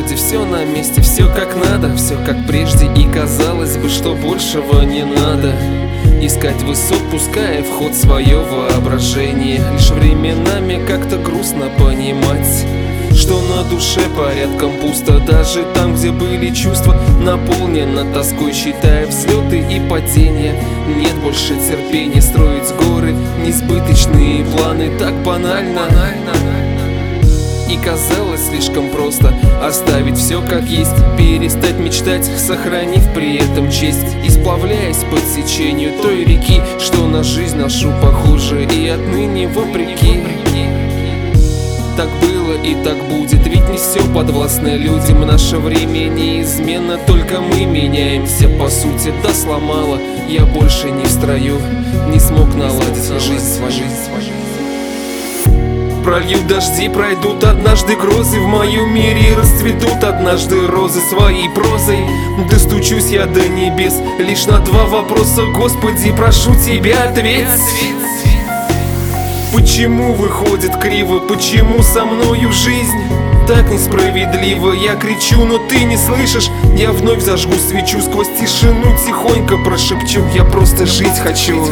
вроде все на месте, все как надо, все как прежде, и казалось бы, что большего не надо. Искать высот, пуская в ход свое воображение. Лишь временами как-то грустно понимать, что на душе порядком пусто. Даже там, где были чувства, наполнено тоской, считая взлеты и падения. Нет больше терпения строить горы, несбыточные планы, так банально. И казалось слишком просто оставить все как есть, перестать мечтать, сохранив при этом честь, и сплавляясь по течению той реки, что на жизнь нашу похожа, и отныне вопреки. Так было и так будет, ведь не все подвластно людям. Наше время неизменно, только мы меняемся по сути. Да сломало, я больше не в строю, не смог наладить жизнь свою. Прольют дожди, пройдут однажды грозы, в моем мире расцветут однажды розы своей прозой. Достучусь я до небес лишь на два вопроса: Господи, прошу тебя, ответь. Почему выходит криво, почему со мною жизнь так несправедливо? Я кричу, но ты не слышишь. Я вновь зажгу свечу, сквозь тишину тихонько прошепчу: я просто жить хочу.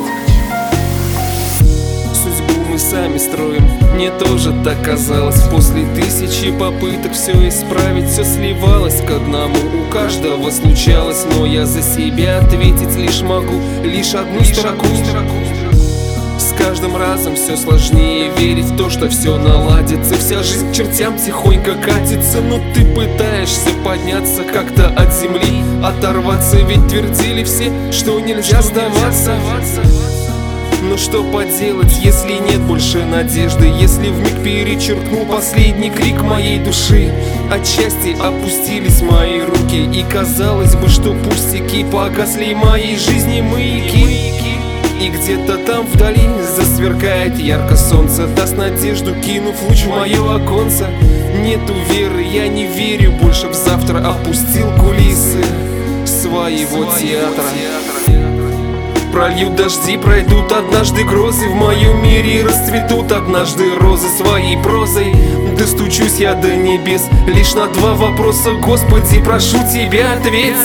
Мы сами строим, мне тоже так казалось. После тысячи попыток все исправить, все сливалось к одному, у каждого случалось. Но я за себя ответить лишь могу, лишь одну строку. С каждым разом все сложнее верить в то, что все наладится. Вся жизнь к чертям тихонько катится, но ты пытаешься подняться как-то от земли, оторваться, ведь твердили все, что нельзя сдаваться. Но что поделать, если нет больше надежды, если вмиг перечеркнул последний крик моей души? Отчасти опустились мои руки, и казалось бы, что пустяки, погасли моей жизни маяки. И где-то там вдали засверкает ярко солнце, даст надежду, кинув луч в мое оконце. Нету веры, я не верю больше в завтра, опустил кулисы своего театра. Прольют дожди, пройдут однажды грозы, в моем мире расцветут однажды розы своей прозой. Достучусь я до небес лишь на два вопроса: Господи, прошу тебя, ответь.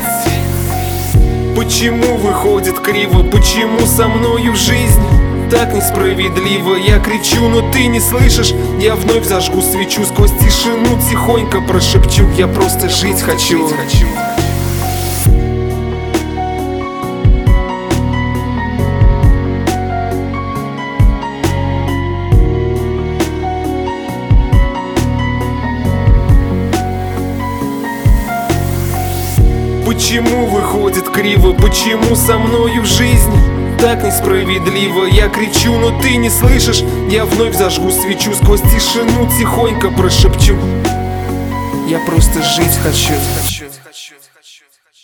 Почему выходит криво, почему со мною жизнь так несправедливо? Я кричу, но ты не слышишь. Я вновь зажгу свечу, сквозь тишину тихонько прошепчу: я просто жить хочу. Почему выходит криво, почему со мною жизнь так несправедливо? Я кричу, но ты не слышишь. Я вновь зажгу свечу, сквозь тишину тихонько прошепчу: я просто жить хочу.